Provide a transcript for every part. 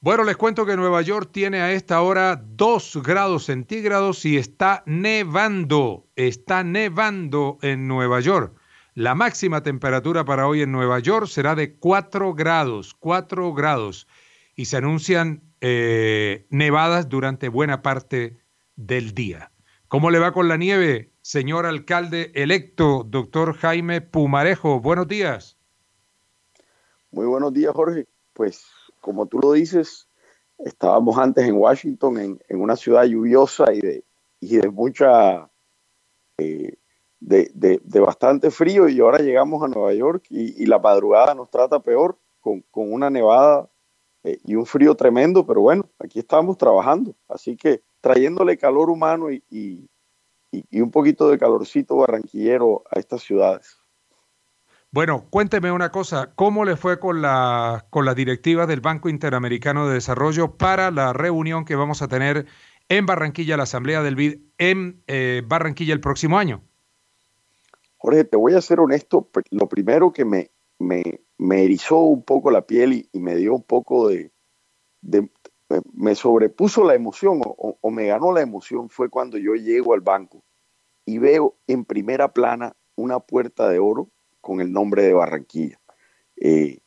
Bueno, les cuento que Nueva York tiene a esta hora 2 grados centígrados y está nevando en Nueva York. La máxima temperatura para hoy en Nueva York será de 4 grados, y se anuncian nevadas durante buena parte del día. ¿Cómo le va con la nieve, señor alcalde electo, doctor Jaime Pumarejo? Buenos días. Muy buenos días, Jorge. Pues como tú lo dices, estábamos antes en Washington, en una ciudad lluviosa y de mucha, de bastante frío, y ahora llegamos a Nueva York y la madrugada nos trata peor con una nevada y un frío tremendo, pero bueno, aquí estamos trabajando, así que trayéndole calor humano y un poquito de calorcito barranquillero a estas ciudades. Bueno, cuénteme una cosa, ¿cómo le fue con con las directivas del Banco Interamericano de Desarrollo para la reunión que vamos a tener en Barranquilla, la Asamblea del BID en Barranquilla el próximo año? Jorge, te voy a ser honesto, lo primero que me erizó un poco la piel y me dio un poco de- me sobrepuso la emoción o me ganó la emoción fue cuando yo llego al banco y veo en primera plana una puerta de oro con el nombre de Barranquilla. Eh,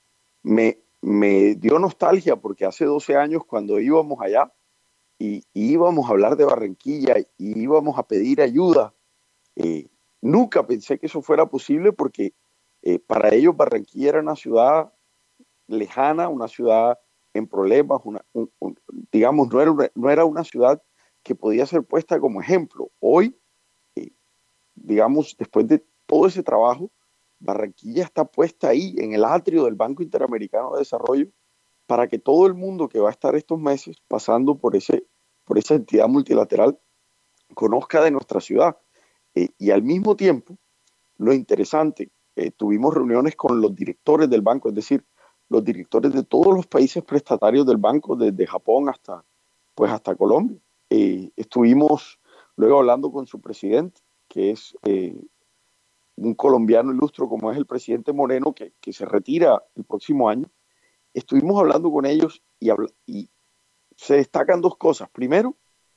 me dio nostalgia porque hace 12 años cuando íbamos allá y íbamos a hablar de Barranquilla y íbamos a pedir ayuda, eh, nunca pensé que eso fuera posible porque para ellos Barranquilla era una ciudad lejana, una ciudad en problemas, digamos, no era una ciudad que podía ser puesta como ejemplo. Hoy, eh, digamos, después de todo ese trabajo, Barranquilla está puesta ahí en el atrio del Banco Interamericano de Desarrollo para que todo el mundo que va a estar estos meses pasando por esa entidad multilateral conozca de nuestra ciudad. Y al mismo tiempo, lo interesante, tuvimos reuniones con los directores del banco, es decir, los directores de todos los países prestatarios del banco, desde Japón hasta Colombia. Estuvimos luego hablando con su presidente, que es un colombiano ilustre como es el presidente Moreno, que se retira el próximo año. Estuvimos hablando con ellos y se destacan dos cosas. Primero,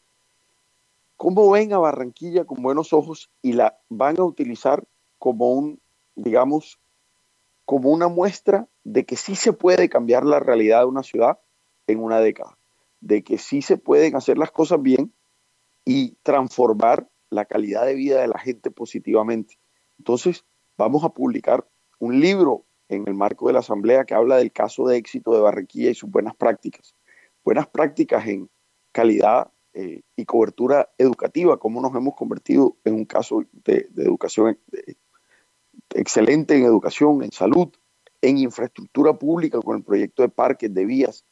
cómo ven a Barranquilla con buenos ojos y la van a utilizar como digamos, como una muestra de que sí se puede cambiar la realidad de una ciudad en una década, de que sí se pueden hacer las cosas bien y transformar la calidad de vida de la gente positivamente. Entonces, vamos a publicar un libro en el marco de la Asamblea que habla del caso de éxito de Barranquilla y sus buenas prácticas en calidad y cobertura educativa, cómo nos hemos convertido en un caso de educación excelente en educación, en salud, en infraestructura pública con el proyecto de parques, de vías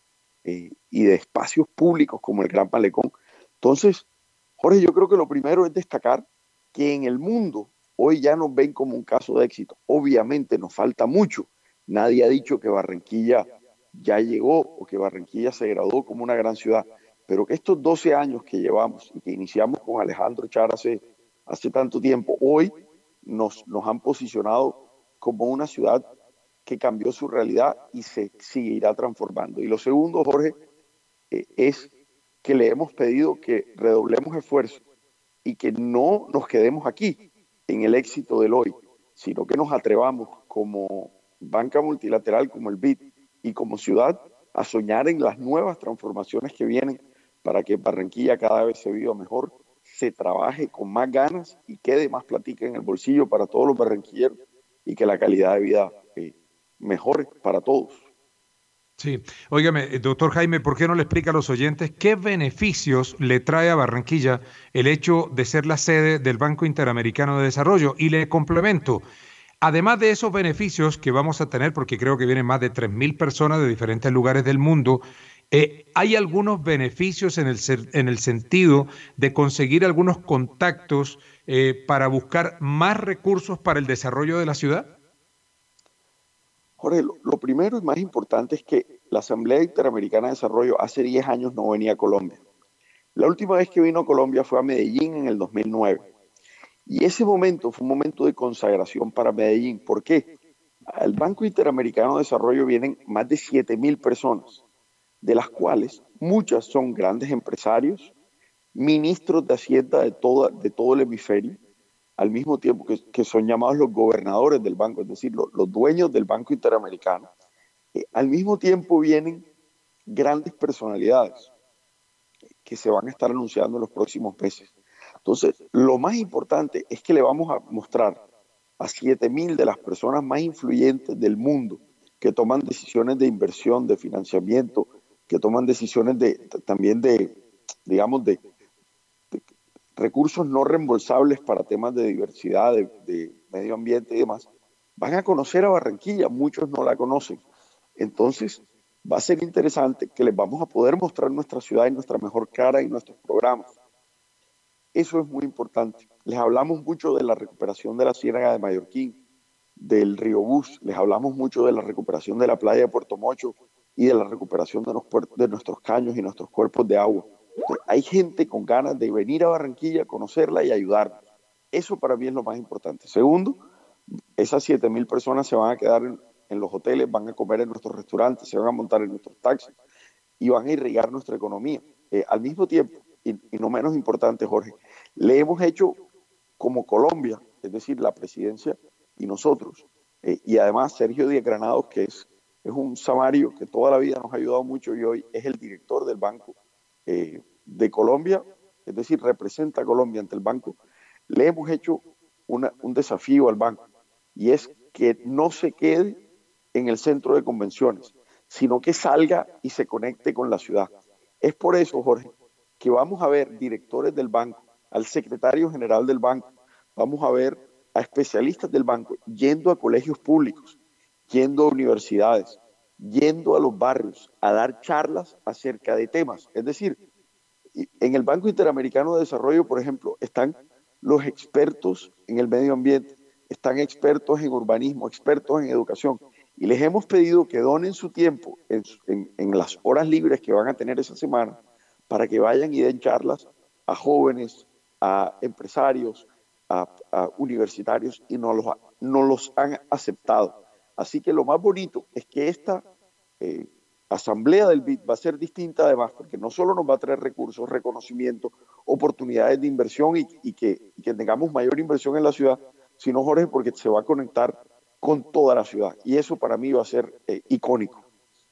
y de espacios públicos como el Gran Malecón. Entonces, Jorge, yo creo que lo primero es destacar que en el mundo hoy ya nos ven como un caso de éxito. Obviamente nos falta mucho. Nadie ha dicho que Barranquilla ya llegó o que Barranquilla se graduó como una gran ciudad, pero que estos 12 años que llevamos y que iniciamos con Alejandro Char hace tanto tiempo, hoy nos han posicionado como una ciudad que cambió su realidad y se seguirá transformando. Y lo segundo, Jorge, es que le hemos pedido que redoblemos esfuerzos y que no nos quedemos aquí en el éxito del hoy, sino que nos atrevamos como banca multilateral, como el BID y como ciudad a soñar en las nuevas transformaciones que vienen para que Barranquilla cada vez se viva mejor, se trabaje con más ganas y quede más platica en el bolsillo para todos los barranquilleros y que la calidad de vida mejore para todos. Sí, óigame, doctor Jaime, ¿por qué no le explica a los oyentes qué beneficios le trae a Barranquilla el hecho de ser la sede del Banco Interamericano de Desarrollo? Y le complemento, además de esos beneficios que vamos a tener, porque creo que vienen más de 3.000 personas de diferentes lugares del mundo, ¿hay algunos beneficios en en el sentido de conseguir algunos contactos para buscar más recursos para el desarrollo de la ciudad? Jorge, lo primero y más importante es que la Asamblea Interamericana de Desarrollo hace 10 años no venía a Colombia. La última vez que vino a Colombia fue a Medellín en el 2009. Y ese momento fue un momento de consagración para Medellín. ¿Por qué? Al Banco Interamericano de Desarrollo vienen más de 7.000 personas. de las cuales muchas son grandes empresarios, ministros de Hacienda de todo el hemisferio, al mismo tiempo que son llamados los gobernadores del banco, es decir, los dueños del Banco Interamericano. Al mismo tiempo vienen grandes personalidades que se van a estar anunciando en los próximos meses. Entonces, lo más importante es que le vamos a mostrar a 7.000 de las personas más influyentes del mundo que toman decisiones de inversión, de financiamiento, que toman decisiones también digamos, de recursos no reembolsables para temas de diversidad, de medio ambiente y demás, van a conocer a Barranquilla, muchos no la conocen. Entonces, va a ser interesante que les vamos a poder mostrar nuestra ciudad y nuestra mejor cara y nuestros programas. Eso es muy importante. Les hablamos mucho de la recuperación de la Ciénaga de Mallorquín, del río Bus, les hablamos mucho de la recuperación de la playa de Puerto Mocho y de la recuperación de nuestros caños y nuestros cuerpos de agua. Entonces, hay gente con ganas de venir a Barranquilla, conocerla y ayudarnos. Eso para mí es lo más importante. Segundo, esas 7.000 personas se van a quedar en los hoteles, van a comer en nuestros restaurantes, se van a montar en nuestros taxis y van a irrigar nuestra economía. Al mismo tiempo, y no menos importante, Jorge, le hemos hecho como Colombia, es decir, la presidencia y nosotros, y además Sergio Díaz Granados, que es un samario que toda la vida nos ha ayudado mucho y hoy es el director del Banco de Colombia, es decir, representa a Colombia ante el banco, le hemos hecho un desafío al banco, y es que no se quede en el centro de convenciones, sino que salga y se conecte con la ciudad. Es por eso, Jorge, que vamos a ver directores del banco, al secretario general del banco, vamos a ver a especialistas del banco yendo a colegios públicos, yendo a universidades, yendo a los barrios a dar charlas acerca de temas. Es decir, en el Banco Interamericano de Desarrollo, por ejemplo, están los expertos en el medio ambiente, están expertos en urbanismo, expertos en educación, y les hemos pedido que donen su tiempo en las horas libres que van a tener esa semana para que vayan y den charlas a jóvenes, a empresarios, a universitarios, y no los han aceptado. Así que lo más bonito es que esta asamblea del BID va a ser distinta además, porque no solo nos va a traer recursos, reconocimiento, oportunidades de inversión y que tengamos mayor inversión en la ciudad, sino, Jorge, porque se va a conectar con toda la ciudad. Y eso para mí va a ser icónico.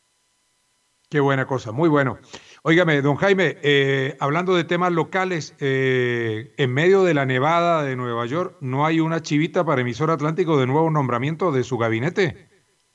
Qué buena cosa, muy bueno. Óigame, don Jaime, hablando de temas locales, en medio de la nevada de Nueva York, ¿no hay una chivita para emisor Atlántico de nuevo nombramiento de su gabinete?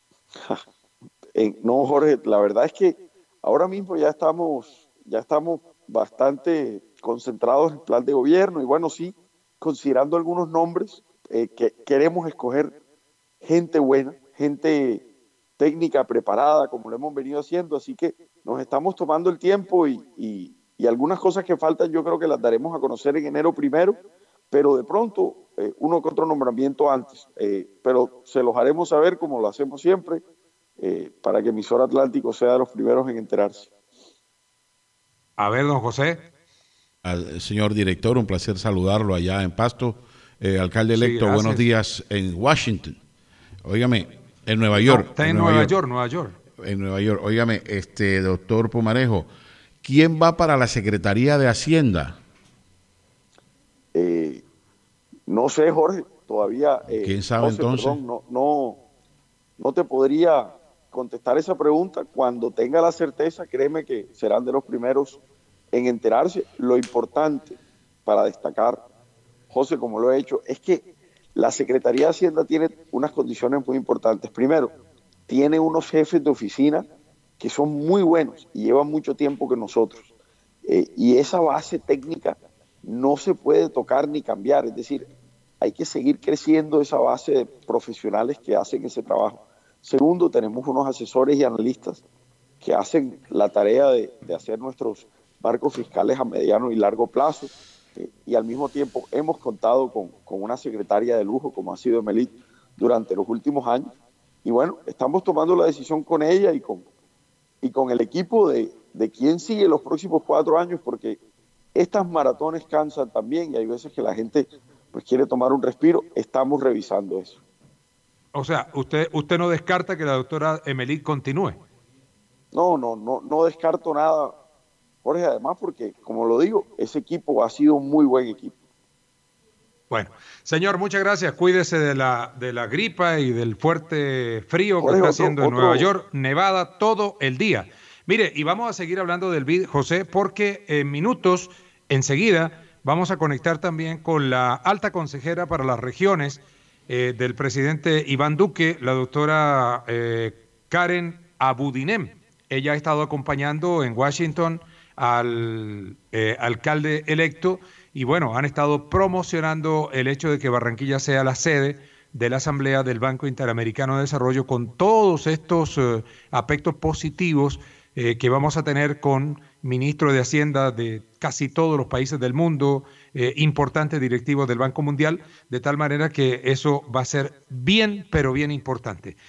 No, Jorge, la verdad es que ahora mismo ya estamos bastante concentrados en el plan de gobierno y bueno, sí, considerando algunos nombres, que queremos escoger gente buena, gente técnica preparada, como lo hemos venido haciendo, así que nos estamos tomando el tiempo y algunas cosas que faltan yo creo que las daremos a conocer en enero primero, pero de pronto uno que otro nombramiento antes, pero se los haremos saber como lo hacemos siempre, para que Emisor Atlántico sea de los primeros en enterarse. A ver, don José. Al señor director, un placer saludarlo allá en Pasto. Alcalde Sí, electo, buenos gracias. días en Washington. Óigame, en Nueva No, York, está en Nueva York, Nueva York. en Nueva York. Óigame, doctor Pumarejo, ¿quién va para la Secretaría de Hacienda? Eh, no sé, Jorge, todavía, ¿Quién sabe José, entonces? perdón, no te podría contestar esa pregunta. Cuando tenga la certeza, créeme que serán de los primeros en enterarse. Lo importante para destacar, José, como lo he hecho, es que la Secretaría de Hacienda tiene unas condiciones muy importantes. Primero, tiene unos jefes de oficina que son muy buenos y llevan mucho tiempo que nosotros. Y esa base técnica no se puede tocar ni cambiar. Es decir, hay que seguir creciendo esa base de profesionales que hacen ese trabajo. Segundo, tenemos unos asesores y analistas que hacen la tarea de hacer nuestros marcos fiscales a mediano y largo plazo, y al mismo tiempo hemos contado con una secretaria de lujo como ha sido Emelit durante los últimos años, y bueno, estamos tomando la decisión con ella y con el equipo de quién sigue los próximos 4 años, porque estas maratones cansan también y hay veces que la gente pues quiere tomar un respiro. Estamos revisando eso. O sea, usted no descarta que la doctora Emelit continúe. No descarto nada, Jorge, además porque, como lo digo, ese equipo ha sido un muy buen equipo. Bueno, señor, muchas gracias. Cuídese de la gripa y del fuerte frío que Jorge, está haciendo en Nueva York, Nevada, todo el día. Mire, y vamos a seguir hablando del BID, José, porque en minutos, enseguida, vamos a conectar también con la alta consejera para las regiones del presidente Iván Duque, la doctora Karen Abudinem. Ella ha estado acompañando en Washington al alcalde electo y bueno, han estado promocionando el hecho de que Barranquilla sea la sede de la Asamblea del Banco Interamericano de Desarrollo con todos estos aspectos positivos que vamos a tener con ministros de Hacienda de casi todos los países del mundo, importantes directivos del Banco Mundial, de tal manera que eso va a ser bien, pero bien importante.